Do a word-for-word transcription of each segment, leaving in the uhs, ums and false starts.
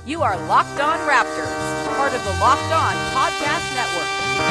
You are Locked On Raptors, part of the Locked On Podcast Network.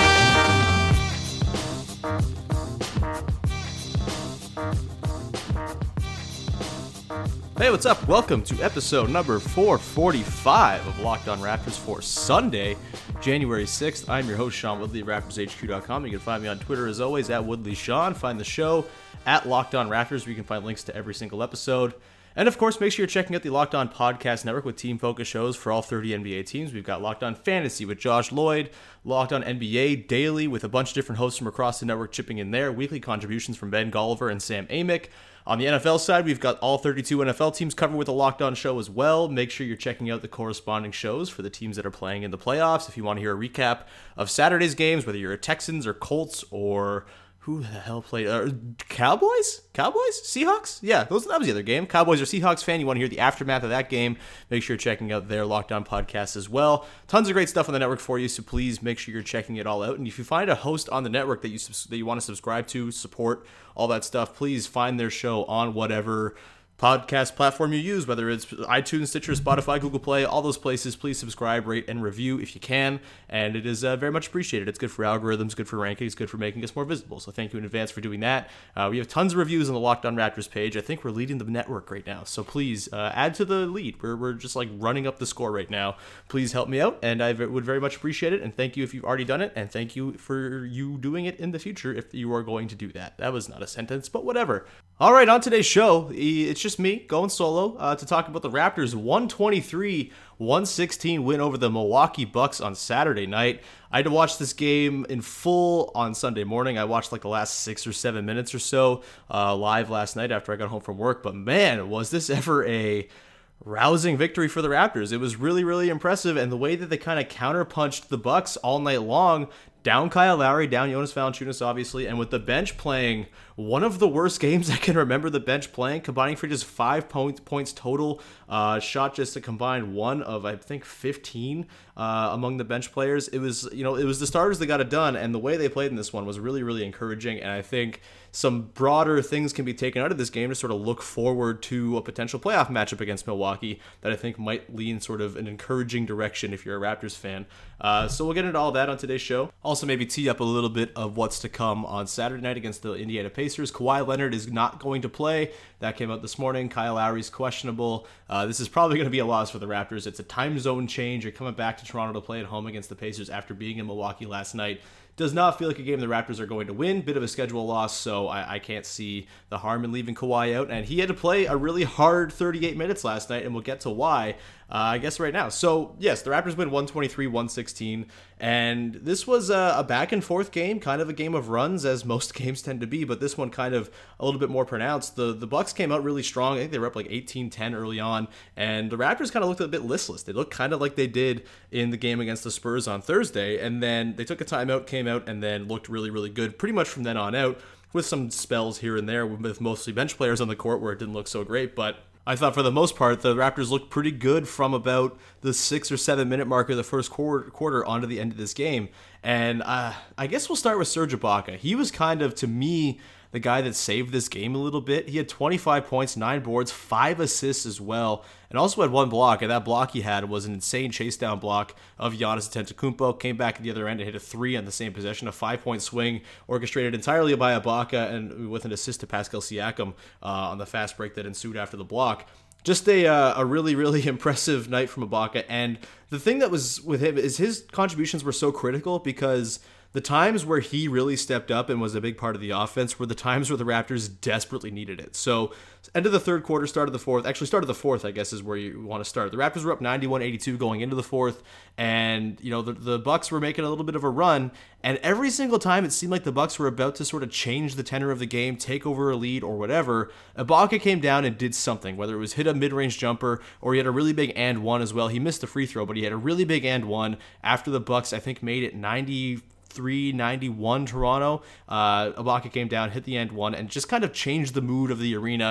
Hey, what's up? Welcome to episode number four forty-five of Locked On Raptors for Sunday, January sixth. I'm your host, Sean Woodley, Raptors H Q dot com. You can find me on Twitter, as always, at WoodleySean. Find the show at Locked On Raptors, where you can find links to every single episode. And, of course, make sure you're checking out the Locked On Podcast Network with team-focused shows for all thirty N B A teams. We've got Locked On Fantasy with Josh Lloyd, Locked On N B A Daily with a bunch of different hosts from across the network chipping in there, weekly contributions from Ben Golliver and Sam Amick. On the N F L side, we've got all thirty-two N F L teams covered with a Locked On show as well. Make sure you're checking out the corresponding shows for the teams that are playing in the playoffs. If you want to hear a recap of Saturday's games, whether you're a Texans or Colts or who the hell played? Uh, Cowboys? Cowboys? Seahawks? Yeah, those, that was the other game. Cowboys or Seahawks fan, you want to hear the aftermath of that game, make sure you're checking out their Locked On podcast as well. Tons of great stuff on the network for you, so please make sure you're checking it all out. And if you find a host on the network that you that you want to subscribe to, support, all that stuff, please find their show on whatever podcast platform you use, whether it's iTunes, Stitcher, Spotify, Google Play, all those places. Please subscribe, rate, and review if you can, and it is uh, very much appreciated. It's good for algorithms, good for rankings, good for making us more visible, so thank you in advance for doing that. Uh, we have tons of reviews on the Locked On Raptors page. I think we're leading the network right now, so please uh, add to the lead. We're, we're just like running up the score right now. Please help me out, and I would very much appreciate it, and thank you if you've already done it, and thank you for you doing it in the future if you are going to do that. That was not a sentence, but whatever. All right, on today's show, it's just me going solo uh, to talk about the Raptors' one twenty-three one sixteen win over the Milwaukee Bucks on Saturday night. I had to watch this game in full on Sunday morning. I watched like the last six or seven minutes or so uh, live last night after I got home from work. But man, was this ever a rousing victory for the Raptors. It was really, really impressive, and the way that they kind of counterpunched the Bucks all night long, down Kyle Lowry, down Jonas Valanciunas, obviously, and with the bench playing one of the worst games I can remember the bench playing, combining for just five point, points total, uh, shot just a combined one of, I think, fifteen uh, among the bench players. It was, you know, it was the starters that got it done, and the way they played in this one was really, really encouraging, and I think some broader things can be taken out of this game to sort of look forward to a potential playoff matchup against Milwaukee that I think might lean sort of an encouraging direction if you're a Raptors fan. Uh, so we'll get into all that on today's show. Also maybe tee up a little bit of what's to come on Saturday night against the Indiana Pacers. Kawhi Leonard is not going to play. That came out this morning. Kyle Lowry's questionable. Uh, this is probably going to be a loss for the Raptors. It's a time zone change. You're coming back to Toronto to play at home against the Pacers after being in Milwaukee last night. Does not feel like a game the Raptors are going to win. Bit of a schedule loss, so I, I can't see the harm in leaving Kawhi out. And he had to play a really hard thirty-eight minutes last night, and we'll get to why, uh, I guess, right now. So, yes, the Raptors win one twenty-three one sixteen, and this was a, a back-and-forth game, kind of a game of runs, as most games tend to be, but this one kind of a little bit more pronounced. The the Bucks came out really strong. I think they were up like eighteen ten early on, and the Raptors kind of looked a bit listless. They looked kind of like they did in the game against the Spurs on Thursday, and then they took a timeout, came out, and then looked really, really good pretty much from then on out, with some spells here and there with mostly bench players on the court where it didn't look so great. But I thought for the most part, the Raptors looked pretty good from about the six or seven minute mark of the first quarter, quarter onto the end of this game. And uh, I guess we'll start with Serge Ibaka. He was kind of, to me, the guy that saved this game a little bit. He had twenty-five points, nine boards, five assists as well, and also had one block, and that block he had was an insane chase down block of Giannis Antetokounmpo. Came back at the other end and hit a three on the same possession, a five-point swing orchestrated entirely by Ibaka and with an assist to Pascal Siakam uh, on the fast break that ensued after the block. Just a uh, a really, really impressive night from Ibaka, and the thing that was with him is his contributions were so critical because the times where he really stepped up and was a big part of the offense were the times where the Raptors desperately needed it. So, end of the third quarter, start of the fourth, actually start of the fourth, I guess, is where you want to start. The Raptors were up ninety-one eighty-two going into the fourth, and, you know, the, the Bucks were making a little bit of a run, and every single time it seemed like the Bucks were about to sort of change the tenor of the game, take over a lead or whatever, Ibaka came down and did something, whether it was hit a mid-range jumper or he had a really big and one as well. He missed the free throw, but he had a really big and one after the Bucks, I think, made it ninety-three ninety-one Toronto. Uh, Ibaka came down, hit the end one, and just kind of changed the mood of the arena.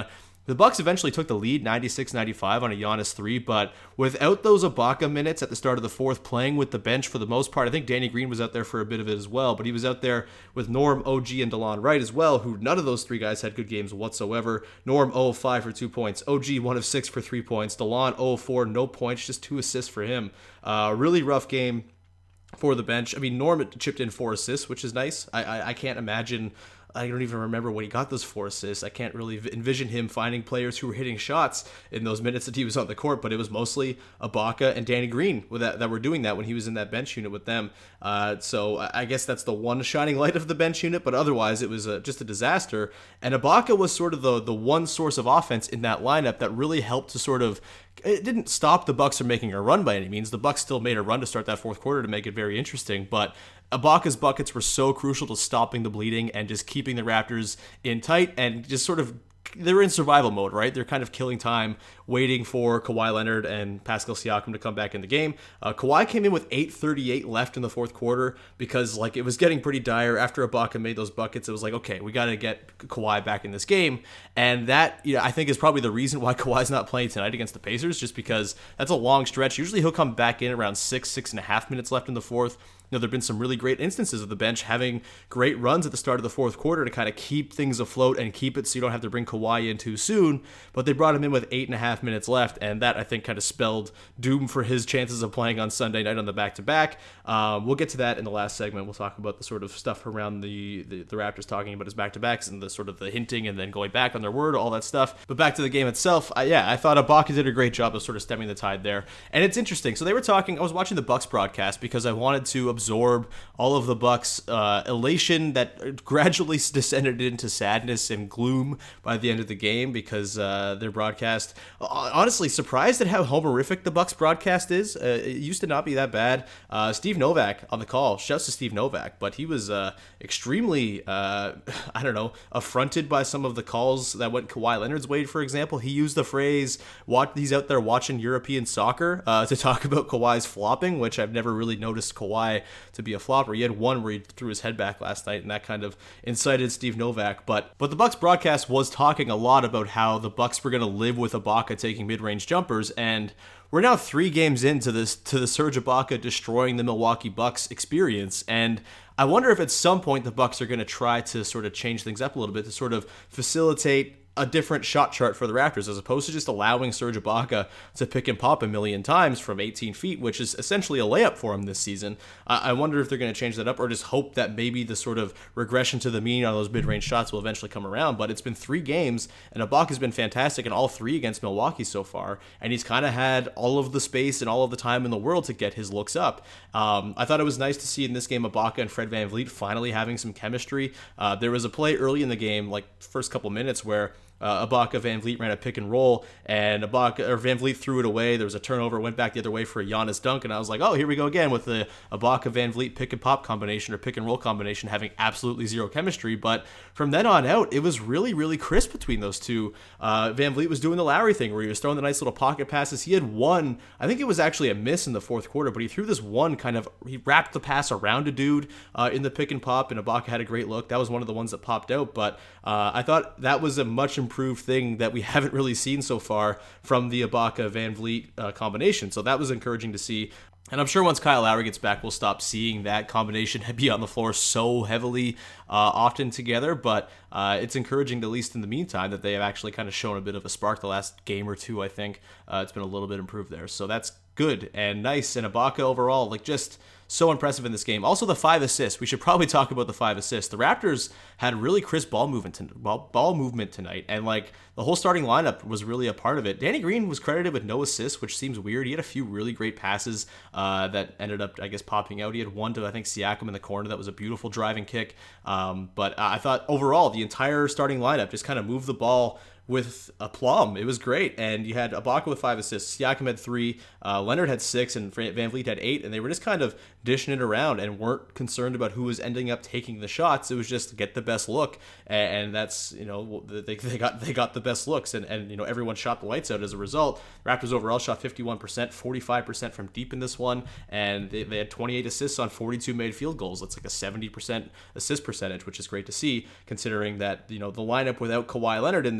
The Bucks eventually took the lead ninety-six ninety-five on a Giannis three, but without those Ibaka minutes at the start of the fourth, playing with the bench for the most part, I think Danny Green was out there for a bit of it as well, but he was out there with Norm, O G, and DeLon Wright as well, who none of those three guys had good games whatsoever. Norm zero of five for two points, O G one of six for three points, DeLon zero of four, no points, just two assists for him. Uh, really rough game for the bench. I mean, Norm chipped in four assists, which is nice. I I, I can't imagine... I don't even remember when he got those four assists. I can't really envision him finding players who were hitting shots in those minutes that he was on the court, but it was mostly Ibaka and Danny Green with that, that were doing that when he was in that bench unit with them. Uh, so I guess that's the one shining light of the bench unit, but otherwise it was a, just a disaster. And Ibaka was sort of the, the one source of offense in that lineup that really helped to sort of... It didn't stop the Bucks from making a run by any means. The Bucks still made a run to start that fourth quarter to make it very interesting, but Ibaka's buckets were so crucial to stopping the bleeding and just keeping the Raptors in tight and just sort of... They're in survival mode, right? They're kind of killing time, waiting for Kawhi Leonard and Pascal Siakam to come back in the game. Uh, Kawhi came in with eight thirty-eight left in the fourth quarter because, like, it was getting pretty dire after Ibaka made those buckets. It was like, okay, we got to get Kawhi back in this game, and that, you know, I think is probably the reason why Kawhi's not playing tonight against the Pacers, just because that's a long stretch. Usually he'll come back in around six, six and a half minutes left in the fourth. You know, there have been some really great instances of the bench having great runs at the start of the fourth quarter to kind of keep things afloat and keep it so you don't have to bring Kawhi in too soon. But they brought him in with eight and a half minutes left, and that, I think, kind of spelled doom for his chances of playing on Sunday night on the back-to-back. Um, we'll get to that in the last segment. We'll talk about the sort of stuff around the, the, the Raptors talking about his back-to-backs and the sort of the hinting and then going back on their word, all that stuff. But back to the game itself, I, yeah, I thought Ibaka did a great job of sort of stemming the tide there. And it's interesting. So they were talking, I was watching the Bucks broadcast because I wanted to absorb all of the Bucks' uh, elation that gradually descended into sadness and gloom by the end of the game because uh, their broadcast, honestly, surprised at how homerific the Bucks broadcast is. Uh, it used to not be that bad. Uh, Steve Novak on the call, shouts to Steve Novak, but he was uh, extremely, uh, I don't know, affronted by some of the calls that went Kawhi Leonard's way, for example. He used the phrase, "Watch he's out there watching European soccer," uh, to talk about Kawhi's flopping, which I've never really noticed Kawhi to be a flopper. He had one where he threw his head back last night, and that kind of incited Steve Novak. But but the Bucks broadcast was talking a lot about how the Bucks were going to live with Ibaka taking mid-range jumpers, and we're now three games into this to the Serge Ibaka destroying the Milwaukee Bucks experience, and I wonder if at some point the Bucks are going to try to sort of change things up a little bit to sort of facilitate a different shot chart for the Raptors, as opposed to just allowing Serge Ibaka to pick and pop a million times from eighteen feet, which is essentially a layup for him this season. I wonder if they're going to change that up or just hope that maybe the sort of regression to the mean on those mid-range shots will eventually come around. But it's been three games, and Ibaka's been fantastic in all three against Milwaukee so far, and he's kind of had all of the space and all of the time in the world to get his looks up. Um, I thought it was nice to see in this game Ibaka and Fred VanVleet finally having some chemistry. Uh, there was a play early in the game, like first couple minutes, where Uh, Ibaka, VanVleet ran a pick and roll, and Ibaka or VanVleet threw it away. There was a turnover, went back the other way for a Giannis dunk, and I was like, oh, here we go again with the Ibaka, VanVleet pick and pop combination or pick and roll combination having absolutely zero chemistry. But from then on out, it was really, really crisp between those two. Uh, VanVleet was doing the Lowry thing where he was throwing the nice little pocket passes. He had one, I think it was actually a miss in the fourth quarter, but he threw this one kind of, he wrapped the pass around a dude uh, in the pick and pop, and Ibaka had a great look. That was one of the ones that popped out, but uh, I thought that was a much improved thing that we haven't really seen so far from the Ibaka VanVleet uh, combination. So that was encouraging to see. And I'm sure once Kyle Lowry gets back, we'll stop seeing that combination be on the floor so heavily uh, often together. But uh, it's encouraging, at least in the meantime, that they have actually kind of shown a bit of a spark the last game or two, I think. Uh, it's been a little bit improved there. So that's good and nice. And Ibaka overall, like, just so impressive in this game. Also, the five assists. We should probably talk about the five assists. The Raptors had really crisp ball movement, to, ball, ball movement tonight, and like the whole starting lineup was really a part of it. Danny Green was credited with no assists, which seems weird. He had a few really great passes uh, that ended up, I guess, popping out. He had one to, I think, Siakam in the corner. That was a beautiful driving kick. Um, but I thought overall, the entire starting lineup just kind of moved the ball with aplomb. It was great. And you had Ibaka with five assists, Siakam had three, uh, Leonard had six, and VanVleet had eight, and they were just kind of dishing it around and weren't concerned about who was ending up taking the shots. It was just get the best look, and that's, you know, they, they got they got the best looks, and, and you know, everyone shot the lights out as a result. Raptors overall shot fifty-one percent, forty-five percent from deep in this one, and they, they had twenty-eight assists on forty-two made field goals. That's like a seventy percent assist percentage, which is great to see, considering that, you know, the lineup without Kawhi Leonard in there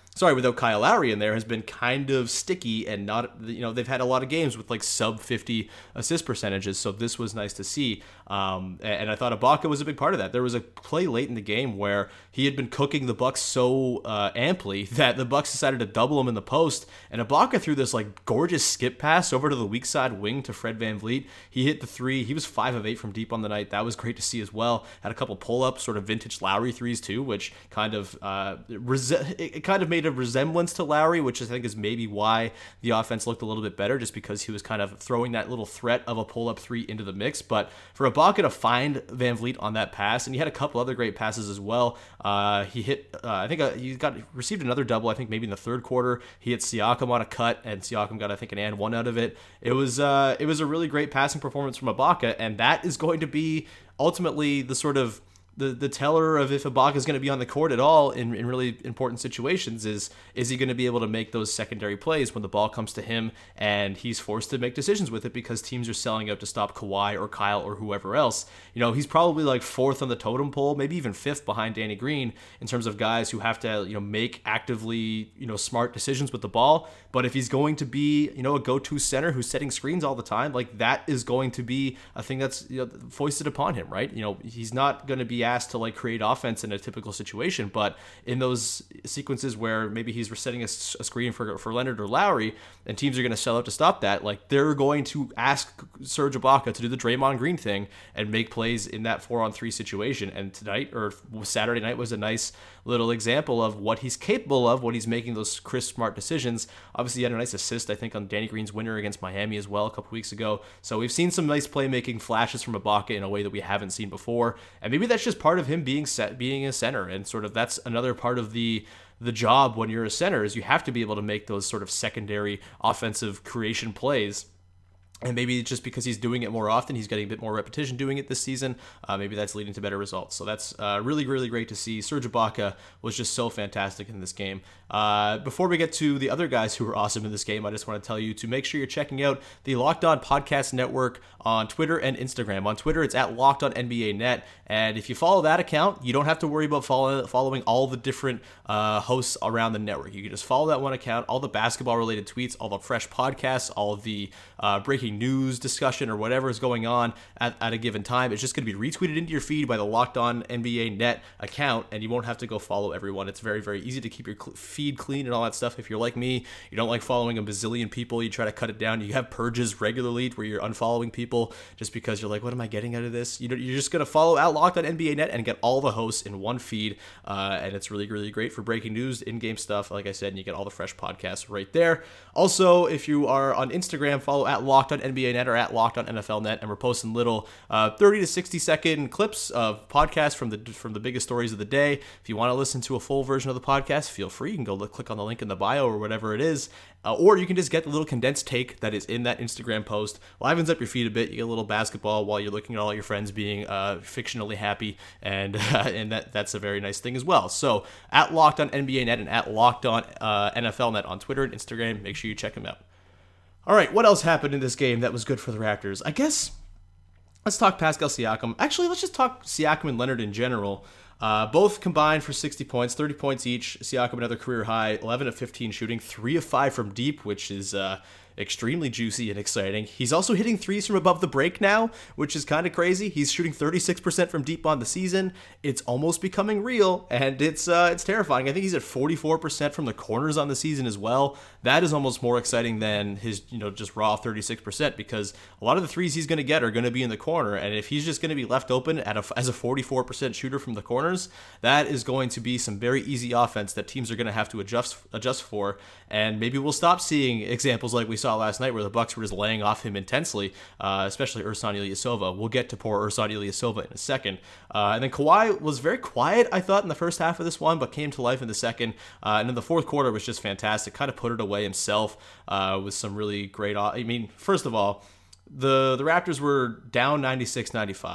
sorry, without Kyle Lowry in there has been kind of sticky and not, you know, they've had a lot of games with like sub fifty assist percentages. So this was nice to see. Um, and I thought Ibaka was a big part of that. There was a play late in the game where he had been cooking the Bucks so uh, amply that the Bucks decided to double him in the post. And Ibaka threw this like gorgeous skip pass over to the weak side wing to Fred VanVleet. He hit the three. He was five of eight from deep on the night. That was great to see as well. Had a couple pull-ups, sort of vintage Lowry threes too, which kind of uh, res- it kind of made a resemblance to Lowry, which I think is maybe why the offense looked a little bit better, just because he was kind of throwing that little threat of a pull-up three into the mix. But for Ibaka to find VanVleet on that pass, and he had a couple other great passes as well. Uh, he hit, uh, I think uh, he got received another double, I think maybe in the third quarter. He hit Siakam on a cut, and Siakam got, I think, an and one out of it. It was uh, it was a really great passing performance from Ibaka, and that is going to be ultimately the sort of the the teller of if Ibaka is going to be on the court at all in, in really important situations. Is is he going to be able to make those secondary plays when the ball comes to him and he's forced to make decisions with it because teams are selling out to stop Kawhi or Kyle or whoever else. You know, he's probably like fourth on the totem pole, maybe even fifth behind Danny Green in terms of guys who have to, you know, make actively, you know, smart decisions with the ball. But if he's going to be, you know, a go-to center who's setting screens all the time, like that is going to be a thing that's, you know, foisted upon him, right? You know, he's not going to be asked to like create offense in a typical situation, but in those sequences where maybe he's setting a, a screen for for Leonard or Lowry, and teams are going to sell out to stop that, like they're going to ask Serge Ibaka to do the Draymond Green thing and make plays in that four on three situation. And tonight or Saturday night was a nice little example of what he's capable of when he's making those crisp, smart decisions. Obviously, he had a nice assist, I think, on Danny Green's winner against Miami as well a couple weeks ago. So we've seen some nice playmaking flashes from Ibaka in a way that we haven't seen before. And maybe that's just part of him being set, being a center. And sort of that's another part of the the job when you're a center, is you have to be able to make those sort of secondary offensive creation plays. And maybe just because he's doing it more often, he's getting a bit more repetition doing it this season. Uh, maybe that's leading to better results. So that's uh, really, really great to see. Serge Ibaka was just so fantastic in this game. Uh, before we get to the other guys who were awesome in this game, I just want to tell you to make sure you're checking out the Locked On Podcast Network on Twitter and Instagram. On Twitter, it's at Locked On N B A Net. And if you follow that account, you don't have to worry about follow, following all the different uh, hosts around the network. You can just follow that one account, all the basketball-related tweets, all the fresh podcasts, all of the uh, breaking news discussion or whatever is going on at, at a given time. It's just going to be retweeted into your feed by the Locked On N B A Net account, and you won't have to go follow everyone. It's very, very easy to keep your cl- feed clean and all that stuff. If you're like me, you don't like following a bazillion people, you try to cut it down. You have purges regularly where you're unfollowing people just because you're like, what am I getting out of this? You know, you're just going to follow out Locked On N B A Net and get all the hosts in one feed, uh, and it's really, really great for breaking news, in-game stuff, like I said, and you get all the fresh podcasts right there. Also, if you are on Instagram, follow at Locked On N B A Net or at Locked On N F L Net, and we're posting little uh, thirty to sixty second clips of podcasts from the from the biggest stories of the day. If you want to listen to a full version of the podcast, feel free. You can go look, click on the link in the bio or whatever it is, uh, or you can just get the little condensed take that is in that Instagram post. Livens up your feed a bit. You get a little basketball while you're looking at all your friends being uh, fictionally happy, and uh, and that that's a very nice thing as well. So at Locked On N B A Net and at Locked On uh, N F L Net on Twitter and Instagram. Make sure you check them out. All right, what else happened in this game that was good for the Raptors? I guess let's talk Pascal Siakam. Actually, let's just talk Siakam and Leonard in general. Uh, both combined for sixty points, thirty points each. Siakam another career high, eleven of fifteen shooting, three of five from deep, which is uh, extremely juicy and exciting. He's also hitting threes from above the break now, which is kind of crazy. He's shooting thirty-six percent from deep on the season. It's almost becoming real, and it's uh, it's terrifying. I think he's at forty-four percent from the corners on the season as well. That is almost more exciting than his, you know, just raw thirty-six percent, because a lot of the threes he's going to get are going to be in the corner, and if he's just going to be left open at a, as a forty-four percent shooter from the corners, that is going to be some very easy offense that teams are going to have to adjust adjust for, and maybe we'll stop seeing examples like we saw last night where the Bucks were just laying off him intensely, uh, especially Ersan Ilyasova. We'll get to poor Ersan Ilyasova in a second. Uh, and then Kawhi was very quiet, I thought, in the first half of this one, but came to life in the second. Uh, and in the fourth quarter was just fantastic. Kind of put it away himself uh, with some really great... I mean, first of all, the, the Raptors were down ninety-six ninety-five.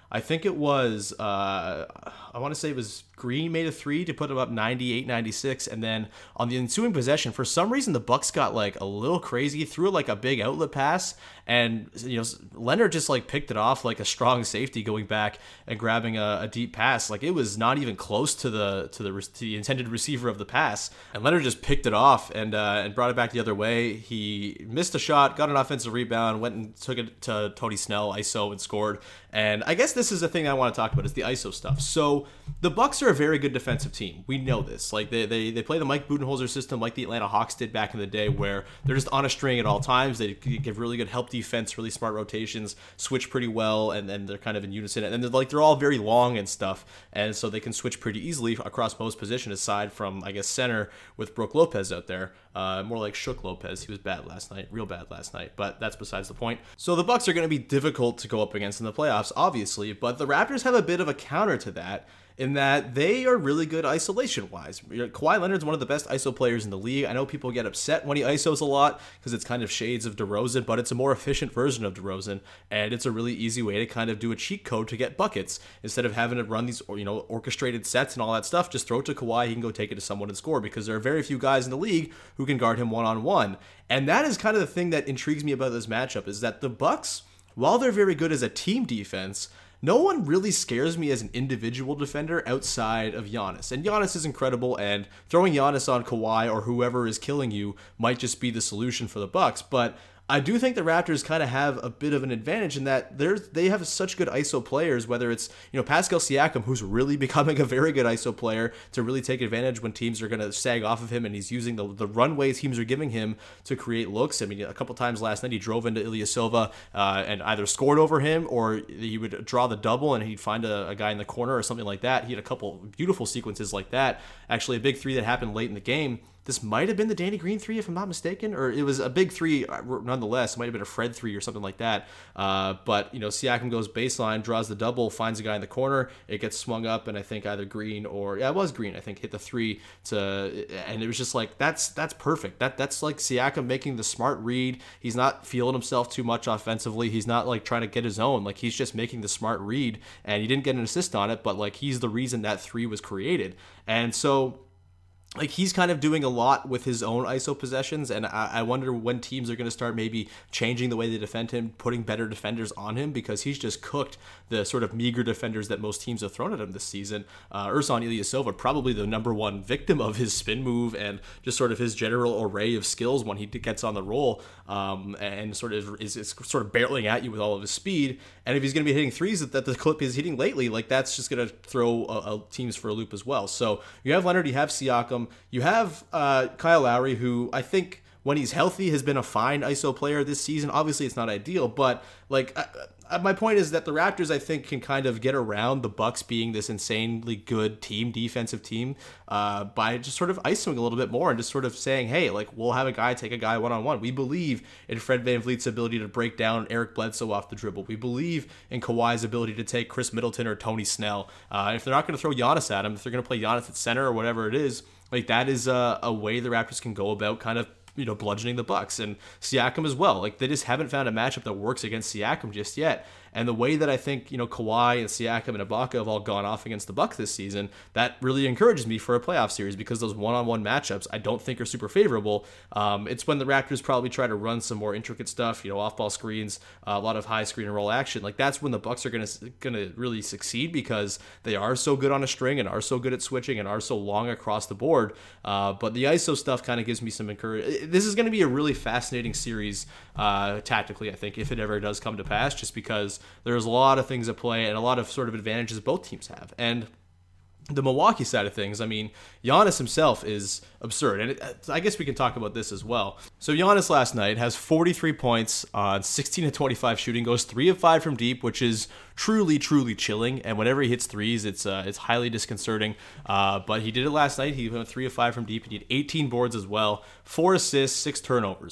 I think it was, uh, I want to say it was Green made a three to put him up ninety-eight ninety-six, and then on the ensuing possession, for some reason the Bucks got like a little crazy, threw like a big outlet pass, and you know Leonard just like picked it off like a strong safety, going back and grabbing a, a deep pass. Like it was not even close to the to the to the intended receiver of the pass, and Leonard just picked it off and uh, and brought it back the other way. He missed a shot, got an offensive rebound, went and took it to Tony Snell, I S O, and scored. And I guess this is the thing I want to talk about is the I S O stuff. So the Bucks are a very good defensive team. We know this. Like they they, they play the Mike Budenholzer system like the Atlanta Hawks did back in the day, where they're just on a string at all times. They give really good help defense, really smart rotations, switch pretty well, and then they're kind of in unison. And they're like they're all very long and stuff, and so they can switch pretty easily across most positions, aside from I guess center with Brook Lopez out there. Uh, more like Shook Lopez. He was bad last night, real bad last night, but that's besides the point. So the Bucks are going to be difficult to go up against in the playoffs, obviously, but the Raptors have a bit of a counter to that, in that they are really good isolation-wise. Kawhi Leonard's one of the best I S O players in the league. I know people get upset when he I S Os a lot because it's kind of shades of DeRozan, but it's a more efficient version of DeRozan, and it's a really easy way to kind of do a cheat code to get buckets. Instead of having to run these you know orchestrated sets and all that stuff, just throw it to Kawhi, he can go take it to someone and score, because there are very few guys in the league who can guard him one-on-one. And that is kind of the thing that intrigues me about this matchup, is that the Bucks, while they're very good as a team defense, no one really scares me as an individual defender outside of Giannis. And Giannis is incredible, and throwing Giannis on Kawhi or whoever is killing you might just be the solution for the Bucks. But I do think the Raptors kind of have a bit of an advantage in that there's they have such good I S O players, whether it's you know Pascal Siakam, who's really becoming a very good I S O player to really take advantage when teams are going to sag off of him, and he's using the, the runway teams are giving him to create looks. I mean, a couple times last night he drove into Ilyasova uh, and either scored over him, or he would draw the double and he'd find a, a guy in the corner or something like that. He had a couple beautiful sequences like that. Actually, a big three that happened late in the game. This might have been the Danny Green three, if I'm not mistaken, or it was a big three nonetheless. It might have been a Fred three or something like that. Uh, but, you know, Siakam goes baseline, draws the double, finds a guy in the corner. It gets swung up, and I think either Green or, yeah, it was Green, I think, hit the three to, and it was just like, that's that's perfect. That That's like Siakam making the smart read. He's not feeling himself too much offensively. He's not, like, trying to get his own. Like, he's just making the smart read, and he didn't get an assist on it, but, like, he's the reason that three was created. And so, like, he's kind of doing a lot with his own I S O possessions, and I, I wonder when teams are going to start maybe changing the way they defend him, putting better defenders on him, because he's just cooked the sort of meager defenders that most teams have thrown at him this season. Uh, Ersan Ilyasova, probably the number one victim of his spin move and just sort of his general array of skills when he gets on the roll, um, and sort of is, is sort of barreling at you with all of his speed. And if he's going to be hitting threes that the clip is hitting lately, like, that's just going to throw a, a teams for a loop as well. So you have Leonard, you have Siakam, you have uh, Kyle Lowry, who I think when he's healthy has been a fine I S O player this season. Obviously, it's not ideal, but like I, I, my point is that the Raptors, I think, can kind of get around the Bucks being this insanely good team, defensive team, uh, by just sort of ISOing a little bit more and just sort of saying, hey, like, we'll have a guy take a guy one-on-one. We believe in Fred VanVleet's ability to break down Eric Bledsoe off the dribble. We believe in Kawhi's ability to take Chris Middleton or Tony Snell. Uh, if they're not going to throw Giannis at him, if they're going to play Giannis at center or whatever it is, like, that is a, a way the Raptors can go about kind of, you know, bludgeoning the Bucks, and Siakam as well. Like, they just haven't found a matchup that works against Siakam just yet. And the way that I think, you know, Kawhi and Siakam and Ibaka have all gone off against the Bucks this season, that really encourages me for a playoff series, because those one-on-one matchups I don't think are super favorable. Um, it's when the Raptors probably try to run some more intricate stuff, you know, off-ball screens, uh, a lot of high screen and roll action. Like, that's when the Bucks are gonna gonna really succeed, because they are so good on a string and are so good at switching and are so long across the board. Uh, but the I S O stuff kind of gives me some encouragement. This is going to be a really fascinating series uh, tactically, I think, if it ever does come to pass, just because there's a lot of things at play and a lot of sort of advantages both teams have. And the Milwaukee side of things, I mean, Giannis himself is absurd. And it, I guess we can talk about this as well. So Giannis last night has forty-three points on sixteen to twenty-five shooting, goes three of five from deep, which is truly, truly chilling. And whenever he hits threes, it's uh, it's highly disconcerting. Uh, but he did it last night. He went three of five from deep. He had eighteen boards as well, four assists, six turnovers.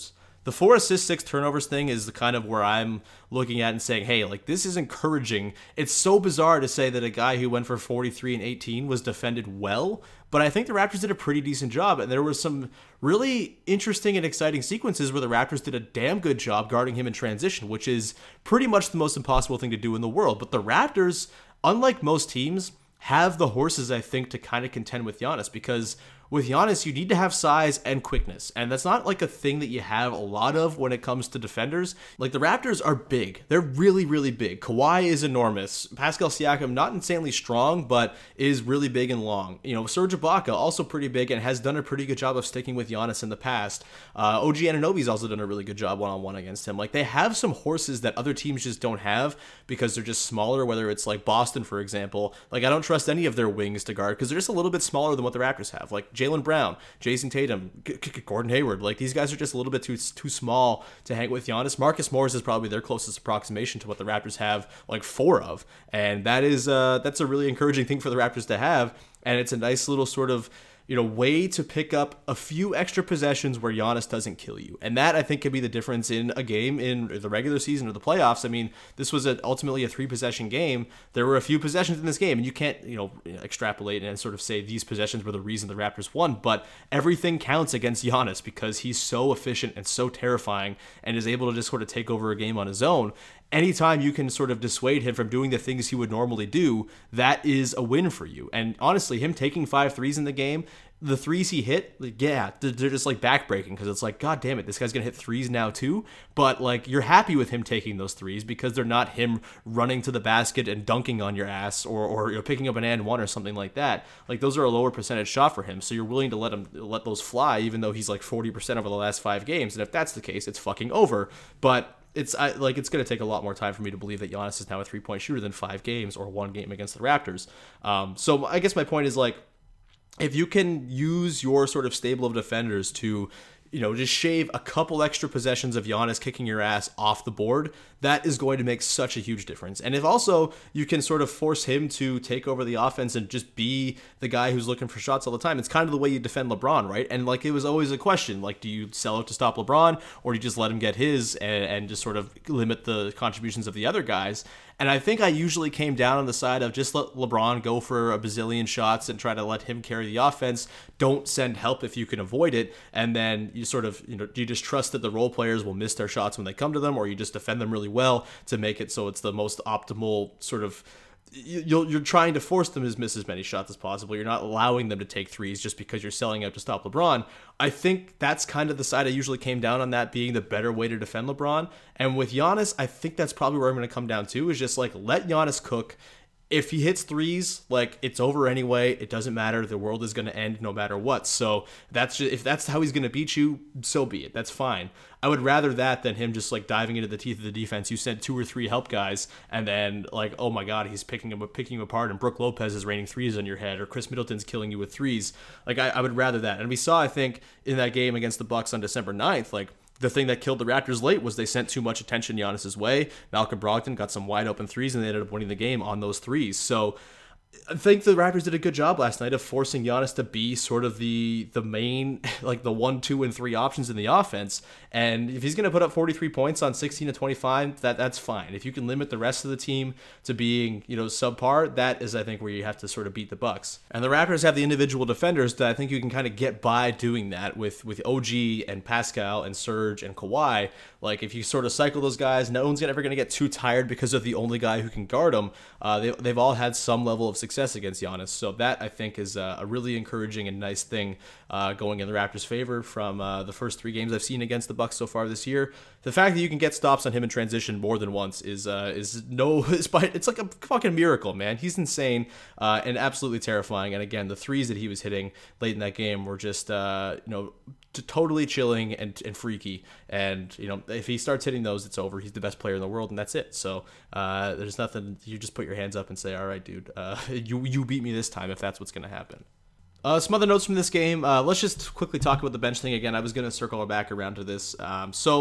The four assists, six turnovers thing is the kind of where I'm looking at and saying, hey, like this is encouraging. It's so bizarre to say that a guy who went for forty-three and eighteen was defended well, but I think the Raptors did a pretty decent job. And there were some really interesting and exciting sequences where the Raptors did a damn good job guarding him in transition, which is pretty much the most impossible thing to do in the world. But the Raptors, unlike most teams, have the horses, I think, to kind of contend with Giannis, because with Giannis, you need to have size and quickness, and that's not like a thing that you have a lot of when it comes to defenders. Like, the Raptors are big. They're really, really big. Kawhi is enormous. Pascal Siakam, not insanely strong, but is really big and long. You know, Serge Ibaka, also pretty big and has done a pretty good job of sticking with Giannis in the past. Uh, O G Anunoby's also done a really good job one-on-one against him. Like, they have some horses that other teams just don't have because they're just smaller, whether it's like Boston, for example. Like, I don't trust any of their wings to guard because they're just a little bit smaller than what the Raptors have. Like, Jaylen Brown, Jason Tatum, Gordon Hayward, like these guys are just a little bit too too small to hang with Giannis. Marcus Morris is probably their closest approximation to what the Raptors have like four of, and that is uh, that's a really encouraging thing for the Raptors to have, and it's a nice little sort of, you know, way to pick up a few extra possessions where Giannis doesn't kill you. And that, I think, could be the difference in a game in the regular season or the playoffs. I mean, this was a, ultimately a three-possession game. There were a few possessions in this game, and you can't, you know, extrapolate and sort of say these possessions were the reason the Raptors won, but everything counts against Giannis because he's so efficient and so terrifying and is able to just sort of take over a game on his own. Anytime you can sort of dissuade him from doing the things he would normally do, that is a win for you. And honestly, him taking five threes in the game, the threes he hit, like, yeah, they're just like backbreaking because it's like, God damn it, this guy's going to hit threes now too. But like, you're happy with him taking those threes because they're not him running to the basket and dunking on your ass or, or you know, picking up an and one or something like that. Like, those are a lower percentage shot for him. So you're willing to let him let those fly, even though he's like forty percent over the last five games. And if that's the case, it's fucking over. But It's I, like it's going to take a lot more time for me to believe that Giannis is now a three-point shooter than five games or one game against the Raptors. Um, so I guess my point is, like, if you can use your sort of stable of defenders to, you know, just shave a couple extra possessions of Giannis kicking your ass off the board, that is going to make such a huge difference. And if also you can sort of force him to take over the offense and just be the guy who's looking for shots all the time, it's kind of the way you defend LeBron, right? And like, it was always a question, like, do you sell out to stop LeBron, or do you just let him get his and, and just sort of limit the contributions of the other guys? And I think I usually came down on the side of just let LeBron go for a bazillion shots and try to let him carry the offense. Don't send help if you can avoid it. And then you sort of, you know, do you just trust that the role players will miss their shots when they come to them, or you just defend them really well to make it so it's the most optimal sort of, you're you're trying to force them to miss as many shots as possible. You're not allowing them to take threes just because you're selling out to stop LeBron. I think that's kind of the side I usually came down on, that being the better way to defend LeBron. And with Giannis, I think that's probably where I'm going to come down to, is just like, let Giannis cook. If he hits threes, like, it's over anyway. It doesn't matter. The world is going to end no matter what. So that's just, if that's how he's going to beat you, so be it. That's fine. I would rather that than him just like diving into the teeth of the defense. You sent two or three help guys, and then like, oh my God, he's picking him picking him apart, and Brook Lopez is raining threes on your head, or Chris Middleton's killing you with threes. Like, I, I would rather that. And we saw, I think, in that game against the Bucks on December ninth, like, the thing that killed the Raptors late was they sent too much attention Giannis's way. Malcolm Brogdon got some wide open threes, and they ended up winning the game on those threes. So I think the Raptors did a good job last night of forcing Giannis to be sort of the the main, like the one, two, and three options in the offense. And if he's going to put up forty-three points on sixteen to twenty-five, that that's fine. If you can limit the rest of the team to being, you know, subpar, that is, I think, where you have to sort of beat the Bucks. And the Raptors have the individual defenders that I think you can kind of get by doing that with with O G and Pascal and Serge and Kawhi. Like, if you sort of cycle those guys, no one's ever going to get too tired because of the only guy who can guard them. Uh, they, they've all had some level of success against Giannis. So that, I think, is a, a really encouraging and nice thing uh, going in the Raptors' favor from uh, the first three games I've seen against the Bucks so far this year. The fact that you can get stops on him in transition more than once is uh, is no, it's like a fucking miracle, man. He's insane uh, and absolutely terrifying. And again, the threes that he was hitting late in that game were just, uh, you know, totally chilling and, and freaky. And, you know, if he starts hitting those, it's over. He's the best player in the world, and that's it. So uh, there's nothing. You just put your hands up and say, all right, dude, uh, you you beat me this time, if that's what's going to happen. Uh, some other notes from this game. Uh, let's just quickly talk about the bench thing again. I was going to circle back around to this. Um, so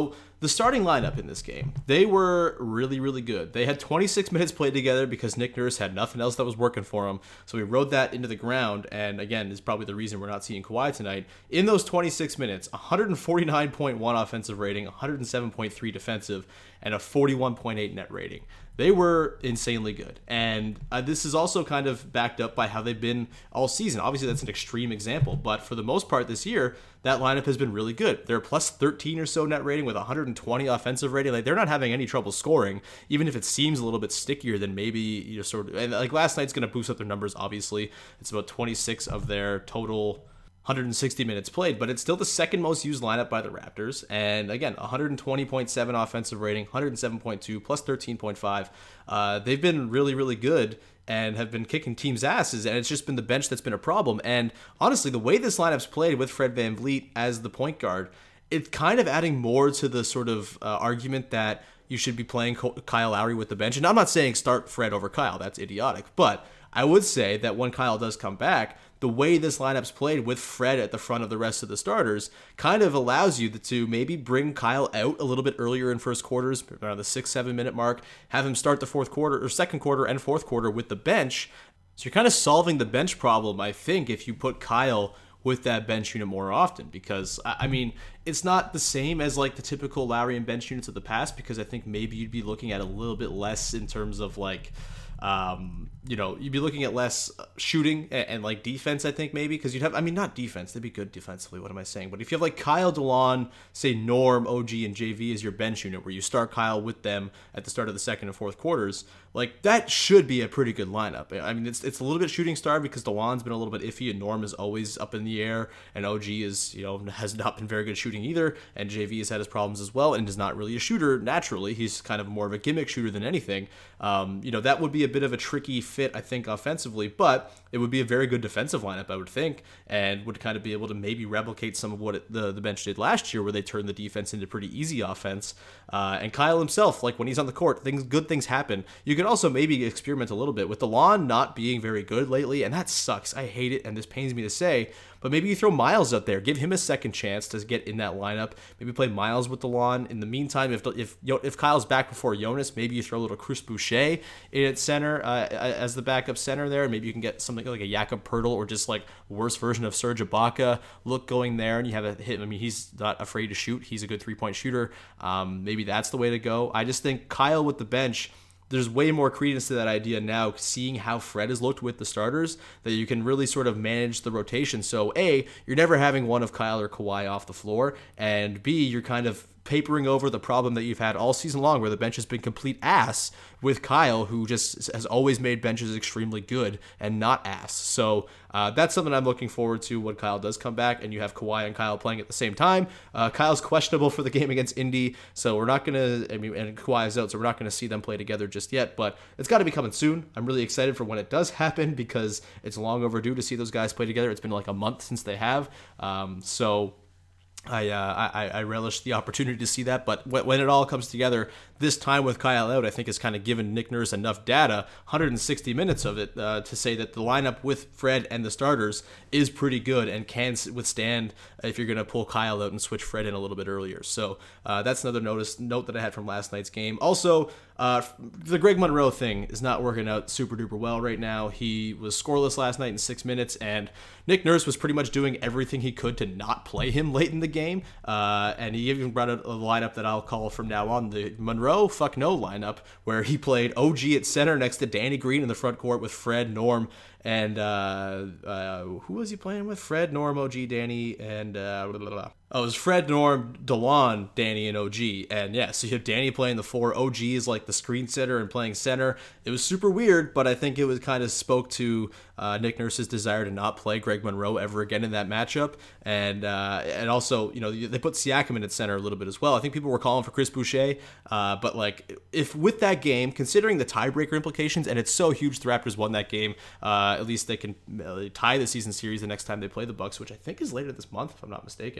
The starting lineup in this game, they were really, really good. They had twenty-six minutes played together because Nick Nurse had nothing else that was working for him. So he rode that into the ground, and again, is probably the reason we're not seeing Kawhi tonight. In those twenty-six minutes, one forty-nine point one offensive rating, one oh seven point three defensive, and a forty-one point eight net rating. They were insanely good. And uh, this is also kind of backed up by how they've been all season. Obviously, that's an extreme example, but for the most part this year, that lineup has been really good. They're plus thirteen or so net rating with one hundred twenty offensive rating. Like, they're not having any trouble scoring, even if it seems a little bit stickier than maybe, you know, sort of, and like last night's going to boost up their numbers, obviously. It's about twenty-six of their total one hundred sixty minutes played, but it's still the second most used lineup by the Raptors. And again, one twenty point seven offensive rating, one oh seven point two, plus thirteen point five. Uh, they've been really, really good and have been kicking teams' asses, and it's just been the bench that's been a problem. And honestly, the way this lineup's played with Fred VanVleet as the point guard, it's kind of adding more to the sort of uh, argument that you should be playing Kyle Lowry with the bench. And I'm not saying start Fred over Kyle. That's idiotic. But I would say that when Kyle does come back, the way this lineup's played with Fred at the front of the rest of the starters kind of allows you to maybe bring Kyle out a little bit earlier in first quarters, around the six, seven minute mark, have him start the fourth quarter or second quarter and fourth quarter with the bench. So you're kind of solving the bench problem, I think, if you put Kyle with that bench unit more often, because I mean, it's not the same as like the typical Lowry and bench units of the past, because I think maybe you'd be looking at a little bit less in terms of like, Um, you know, you'd be looking at less shooting and, and like defense, I think, maybe, because you'd have, I mean, not defense, they'd be good defensively, what am I saying? But if you have like Kyle, DeLon, say Norm, O G, and J V as your bench unit, where you start Kyle with them at the start of the second and fourth quarters, like that should be a pretty good lineup. I mean, it's it's a little bit shooting starved because DeLon's been a little bit iffy and Norm is always up in the air, and O G is, you know, has not been very good shooting either, and J V has had his problems as well and is not really a shooter naturally. He's kind of more of a gimmick shooter than anything. Um, you know, that would be a bit of a tricky fit, I think, offensively, but it would be a very good defensive lineup, I would think, and would kind of be able to maybe replicate some of what it, the, the bench did last year, where they turned the defense into pretty easy offense. Uh, and Kyle himself, like when he's on the court, things good things happen. You could also maybe experiment a little bit with DeLon not being very good lately, and that sucks. I hate it, and this pains me to say, but maybe you throw Miles out there, give him a second chance to get in that lineup. Maybe play Miles with DeLon. In the meantime, if if if Kyle's back before Jonas, maybe you throw a little Chris Boucher in at center uh, as the backup center there. Maybe you can get something like a Jakob Poeltl or just like worse version of Serge Ibaka look going there, and you have a hit. I mean, he's not afraid to shoot. He's a good three-point shooter. Um, maybe that's the way to go. I just think Kyle with the bench, there's way more credence to that idea now, seeing how Fred has looked with the starters, that you can really sort of manage the rotation. So A, you're never having one of Kyle or Kawhi off the floor, and B, you're kind of papering over the problem that you've had all season long, where the bench has been complete ass with Kyle, who just has always made benches extremely good and not ass. So uh, that's something I'm looking forward to when Kyle does come back, and you have Kawhi and Kyle playing at the same time. Uh, Kyle's questionable for the game against Indy, so we're not going to, I mean, and Kawhi is out, so we're not going to see them play together just yet, but it's got to be coming soon. I'm really excited for when it does happen, because it's long overdue to see those guys play together. It's been like a month since they have. Um, so I, uh, I I relish the opportunity to see that, but when it all comes together, this time with Kyle out, I think has kind of given Nick Nurse enough data, one hundred sixty minutes of it, uh, to say that the lineup with Fred and the starters is pretty good and can withstand if you're going to pull Kyle out and switch Fred in a little bit earlier. So uh, that's another notice note that I had from last night's game. Also, uh, the Greg Monroe thing is not working out super duper well right now. He was scoreless last night in six minutes, and Nick Nurse was pretty much doing everything he could to not play him late in the game. Uh, and he even brought out a lineup that I'll call from now on the Monroe fuck no lineup, where he played O G at center next to Danny Green in the front court with Fred, Norm, and uh, uh, who was he playing with? Fred, Norm, O G, Danny, and uh, blah, blah, blah. Oh, it was Fred, Norm, DeLon, Danny, and O G. And yeah, so you have Danny playing the four. O G is like the screen setter and playing center. It was super weird, but I think it was kind of spoke to uh, Nick Nurse's desire to not play Greg Monroe ever again in that matchup. And uh, and also, you know, they put Siakam in at center a little bit as well. I think people were calling for Chris Boucher, uh, but like if with that game, considering the tiebreaker implications, and it's so huge the Raptors won that game, uh, at least they can tie the season series the next time they play the Bucks, which I think is later this month, if I'm not mistaken.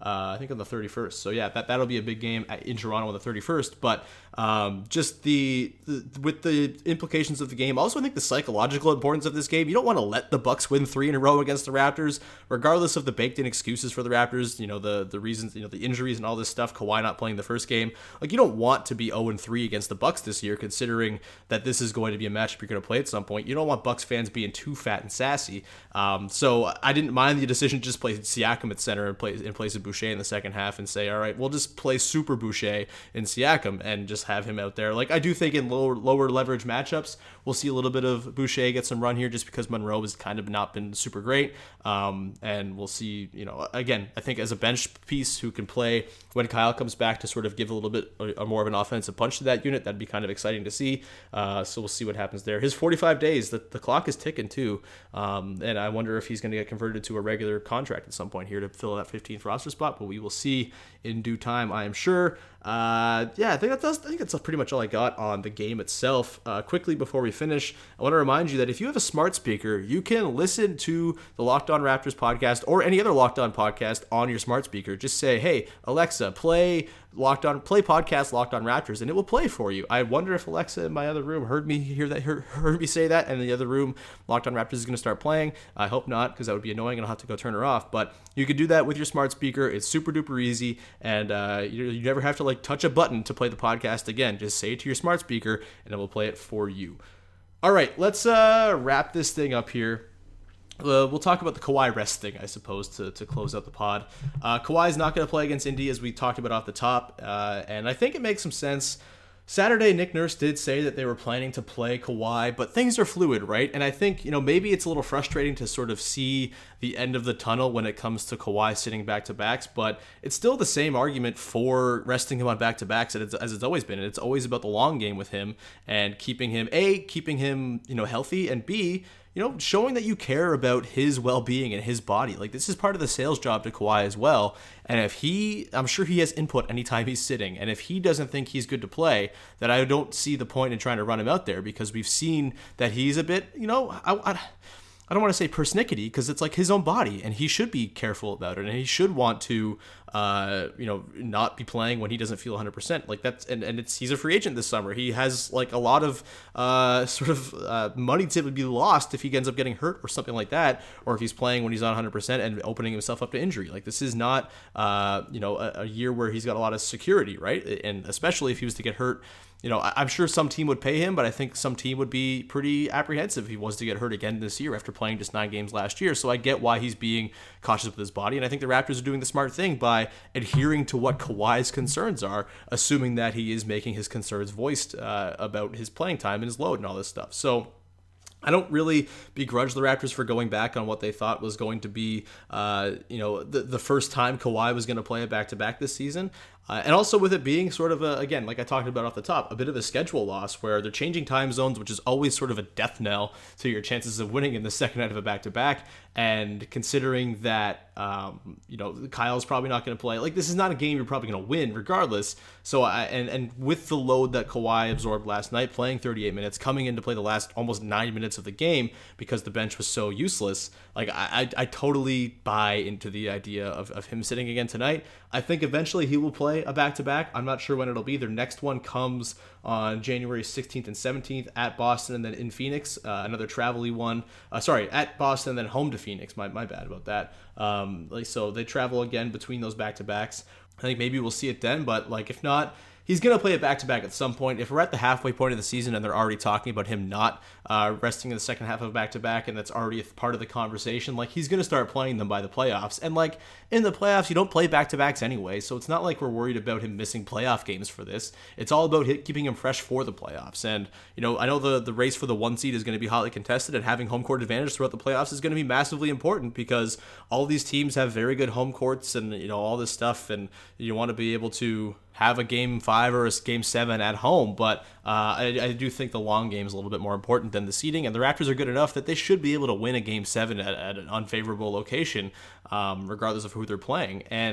Uh, I think on the thirty-first. So yeah, that that'll be a big game in Toronto on the thirty-first. But um, just the, the with the implications of the game, also I think the psychological importance of this game. You don't want to let the Bucks win three in a row against the Raptors, regardless of the baked-in excuses for the Raptors. You know, the the reasons, you know, the injuries and all this stuff. Kawhi not playing the first game. Like, you don't want to be oh and three against the Bucks this year, considering that this is going to be a matchup you're going to play at some point. You don't want Bucks fans being too fat and sassy. Um, so I didn't mind the decision to just play Siakam at center and play in place of Boucher in the second half and say, all right, we'll just play Super Boucher in Siakam and just have him out there. Like, I do think in lower lower leverage matchups, we'll see a little bit of Boucher get some run here just because Monroe has kind of not been super great. Um, and we'll see, you know, again, I think as a bench piece who can play when Kyle comes back to sort of give a little bit a, a more of an offensive punch to that unit, that'd be kind of exciting to see. Uh, so we'll see what happens there. His forty-five days, the, the clock is ticking too. Um, and I wonder if he's going to get converted to a regular contract at some point here to fill that fifteenth roster spot, but we will see in due time, I am sure. Uh, yeah, I think that does, I think that's pretty much all I got on the game itself. Uh, quickly before we finish, I want to remind you that if you have a smart speaker, you can listen to the Locked On Raptors podcast or any other Locked On podcast on your smart speaker. Just say, hey, Alexa, play Locked On, play podcast Locked On Raptors, and it will play for you. I wonder if Alexa in my other room heard me hear that, heard, heard me say that, and in the other room, Locked On Raptors is going to start playing. I hope not, because that would be annoying, and I'll have to go turn her off. But you can do that with your smart speaker. It's super duper easy, and uh, you, you never have to like touch a button to play the podcast again. Just say it to your smart speaker, and it will play it for you. All right, let's uh, wrap this thing up here. Uh, we'll talk about the Kawhi rest thing, I suppose, to, to close out the pod. Uh, Kawhi's not going to play against Indy, as we talked about off the top, uh, and I think it makes some sense. Saturday, Nick Nurse did say that they were planning to play Kawhi, but things are fluid, right? And I think, you know, maybe it's a little frustrating to sort of see the end of the tunnel when it comes to Kawhi sitting back-to-backs, but it's still the same argument for resting him on back-to-backs as it's, as it's always been. And it's always about the long game with him and keeping him, A, keeping him, you know, healthy, and B, you know, showing that you care about his well-being and his body. Like, this is part of the sales job to Kawhi as well. And if he, I'm sure he has input anytime he's sitting. And if he doesn't think he's good to play, then I don't see the point in trying to run him out there, because we've seen that he's a bit, you know, I, I, I don't want to say persnickety, because it's like his own body, and he should be careful about it, and he should want to, uh, you know, not be playing when he doesn't feel one hundred percent. Like, that's, and, and it's, he's a free agent this summer. He has like a lot of uh, sort of uh, money to be lost if he ends up getting hurt or something like that, or if he's playing when he's not one hundred percent and opening himself up to injury. Like, this is not, uh, you know, a, a year where he's got a lot of security, right? And especially if he was to get hurt. You know, I'm sure some team would pay him, but I think some team would be pretty apprehensive if he was to get hurt again this year after playing just nine games last year. So I get why he's being cautious with his body, and I think the Raptors are doing the smart thing by adhering to what Kawhi's concerns are, assuming that he is making his concerns voiced uh, about his playing time and his load and all this stuff. So I don't really begrudge the Raptors for going back on what they thought was going to be, uh, you know, the, the first time Kawhi was going to play a back-to-back this season. Uh, and also with it being sort of, a, again, like I talked about off the top, a bit of a schedule loss where they're changing time zones, which is always sort of a death knell to your chances of winning in the second night of a back-to-back. And considering that, um, you know, Kyle's probably not going to play, like, this is not a game you're probably going to win regardless. So, I, and, and with the load that Kawhi absorbed last night, playing thirty-eight minutes, coming in to play the last almost nine minutes of the game because the bench was so useless, like, I, I, I totally buy into the idea of, of him sitting again tonight. I think eventually he will play a back-to-back. I'm not sure when it'll be. Their next one comes on January sixteenth and seventeenth at Boston and then in Phoenix, uh, another travel-y one. Uh, sorry, at Boston and then home to Phoenix. My my bad about that. Um, like so they travel again between those back-to-backs. I think maybe we'll see it then, but like if not, he's going to play it back-to-back at some point. If we're at the halfway point of the season and they're already talking about him not uh, resting in the second half of a back-to-back, and that's already a part of the conversation, like, he's going to start playing them by the playoffs. And, like, in the playoffs, you don't play back-to-backs anyway, so it's not like we're worried about him missing playoff games for this. It's all about hit, keeping him fresh for the playoffs. And, you know, I know the, the race for the one seed is going to be hotly contested, and having home court advantage throughout the playoffs is going to be massively important because all these teams have very good home courts and, you know, all this stuff, and you want to be able to have a game five or a game seven at home, but uh, I, I do think the long game is a little bit more important than the seeding, and the Raptors are good enough that they should be able to win a game seven at, at an unfavorable location, um, regardless of who they're playing. And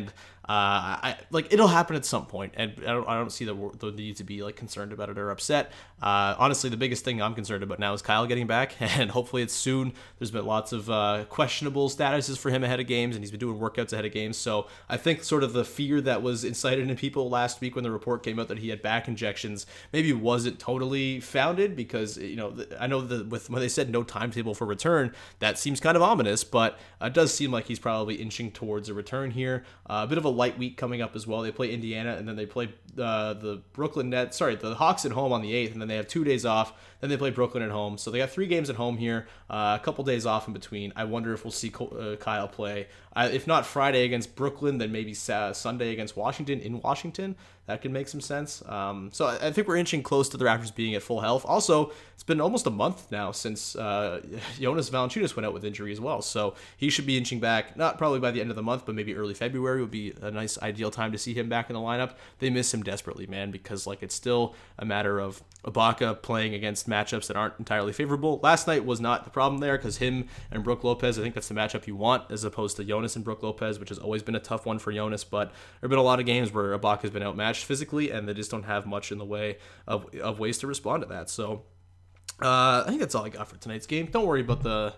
Uh, I like it'll happen at some point, and I don't, I don't see the, the need to be like concerned about it or upset. Uh, honestly, the biggest thing I'm concerned about now is Kyle getting back, and hopefully it's soon. There's been lots of uh, questionable statuses for him ahead of games, and he's been doing workouts ahead of games. So I think sort of the fear that was incited in people last week when the report came out that he had back injections maybe wasn't totally founded, because you know I know that with when they said no timetable for return, that seems kind of ominous, but it does seem like he's probably inching towards a return here. Uh, a bit of a light week coming up as well. They play Indiana, and then they play uh, the Brooklyn Nets. Sorry, the Hawks at home on the eighth, and then they have two days off. Then they play Brooklyn at home. So they got three games at home here, uh, a couple days off in between. I wonder if we'll see uh, Kyle play. Uh, if not Friday against Brooklyn, then maybe uh, Sunday against Washington in Washington. That could make some sense. Um, so I, I think we're inching close to the Raptors being at full health. Also, it's been almost a month now since uh, Jonas Valanciunas went out with injury as well. So he should be inching back, not probably by the end of the month, but maybe early February would be a nice ideal time to see him back in the lineup. They miss him desperately, man, because like it's still a matter of Ibaka playing against matchups that aren't entirely favorable. Last night was not the problem there because him and Brook Lopez, I think that's the matchup you want as opposed to Jonas and Brook Lopez, which has always been a tough one for Jonas. But there have been a lot of games where Ibaka's been outmatched physically, and they just don't have much in the way of, of ways to respond to that. So uh, I think that's all I got for tonight's game. Don't worry about the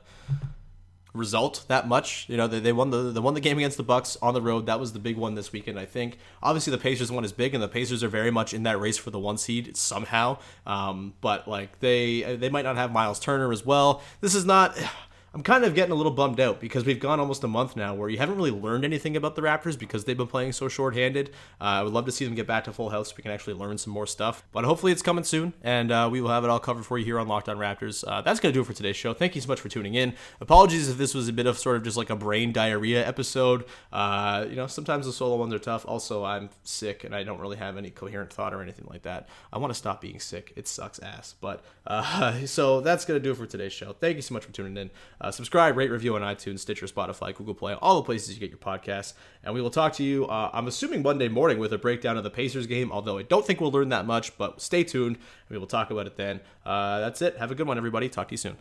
result that much. You know, they, they won the they won the game against the Bucks on the road. That was the big one this weekend, I think. Obviously, the Pacers one is big, and the Pacers are very much in that race for the one seed somehow. Um, but like they they might not have Miles Turner as well. This is not. I'm kind of getting a little bummed out because we've gone almost a month now where you haven't really learned anything about the Raptors because they've been playing so shorthanded. Uh, I would love to see them get back to full health so we can actually learn some more stuff. But hopefully it's coming soon, and uh, we will have it all covered for you here on Locked On Raptors. Uh, that's going to do it for today's show. Thank you so much for tuning in. Apologies if this was a bit of sort of just like a brain diarrhea episode. Uh, you know, sometimes the solo ones are tough. Also, I'm sick, and I don't really have any coherent thought or anything like that. I want to stop being sick. It sucks ass. But uh, so that's going to do it for today's show. Thank you so much for tuning in. Uh, subscribe, rate, review on iTunes, Stitcher, Spotify, Google Play, all the places you get your podcasts. And we will talk to you, uh, I'm assuming Monday morning with a breakdown of the Pacers game, although I don't think we'll learn that much, but stay tuned. We will talk about it then. Uh, that's it. Have a good one, everybody. Talk to you soon.